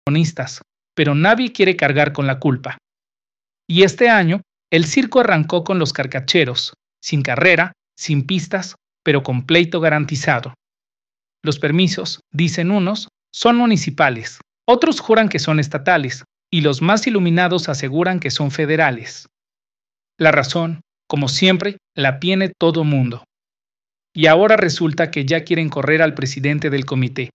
protagonistas, pero nadie quiere cargar con la culpa. Y este año, el circo arrancó con los carcacheros, sin carrera, sin pistas, pero con pleito garantizado. Los permisos, dicen unos, son municipales, otros juran que son estatales, y los más iluminados aseguran que son federales. La razón, como siempre, la tiene todo mundo. Y ahora resulta que ya quieren correr al presidente del comité.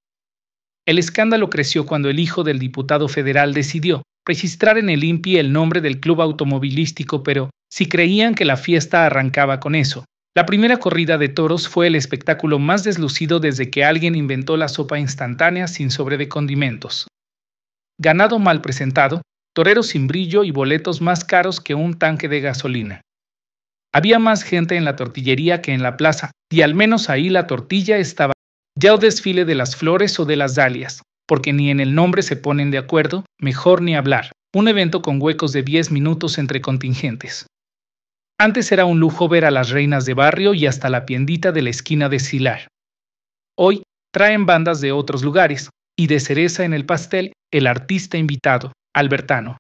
El escándalo creció cuando el hijo del diputado federal decidió registrar en el INPI el nombre del club automovilístico, pero si creían que la fiesta arrancaba con eso. La primera corrida de toros fue el espectáculo más deslucido desde que alguien inventó la sopa instantánea sin sobre de condimentos. Ganado mal presentado, toreros sin brillo y boletos más caros que un tanque de gasolina. Había más gente en la tortillería que en la plaza, y al menos ahí la tortilla estaba. Ya o desfile de las flores o de las dalias, porque ni en el nombre se ponen de acuerdo, mejor ni hablar. Un evento con huecos de 10 minutos entre contingentes. Antes era un lujo ver a las reinas de barrio y hasta la piendita de la esquina desfilar. Hoy traen bandas de otros lugares, y de cereza en el pastel, el artista invitado, Albertano.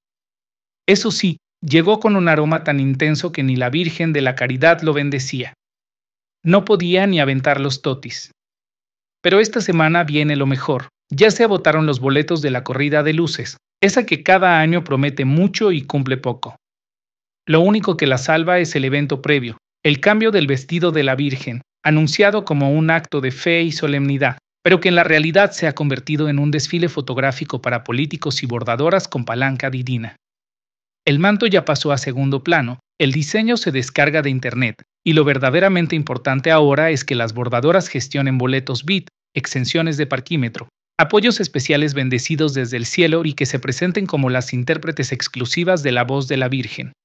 Eso sí, llegó con un aroma tan intenso que ni la Virgen de la Caridad lo bendecía. No podía ni aventar los totis. Pero esta semana viene lo mejor. Ya se agotaron los boletos de la corrida de luces, esa que cada año promete mucho y cumple poco. Lo único que la salva es el evento previo, el cambio del vestido de la Virgen, anunciado como un acto de fe y solemnidad, pero que en la realidad se ha convertido en un desfile fotográfico para políticos y bordadoras con palanca divina. El manto ya pasó a segundo plano, el diseño se descarga de internet, y lo verdaderamente importante ahora es que las bordadoras gestionen boletos VIP, exenciones de parquímetro, apoyos especiales bendecidos desde el cielo y que se presenten como las intérpretes exclusivas de la voz de la Virgen.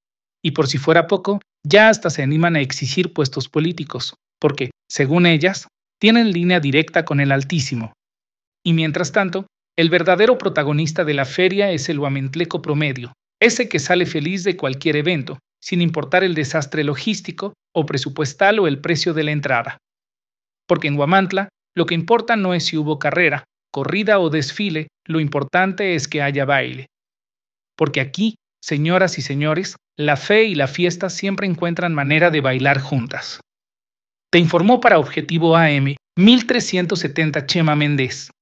Y por si fuera poco, ya hasta se animan a exigir puestos políticos, porque, según ellas, tienen línea directa con el Altísimo. Y mientras tanto, el verdadero protagonista de la feria es el huamantleco promedio, ese que sale feliz de cualquier evento, sin importar el desastre logístico o presupuestal o el precio de la entrada. Porque en Huamantla, lo que importa no es si hubo carrera, corrida o desfile, lo importante es que haya baile. Porque aquí, señoras y señores, la fe y la fiesta siempre encuentran manera de bailar juntas. Te informó para Objetivo AM 1370 Chema Méndez.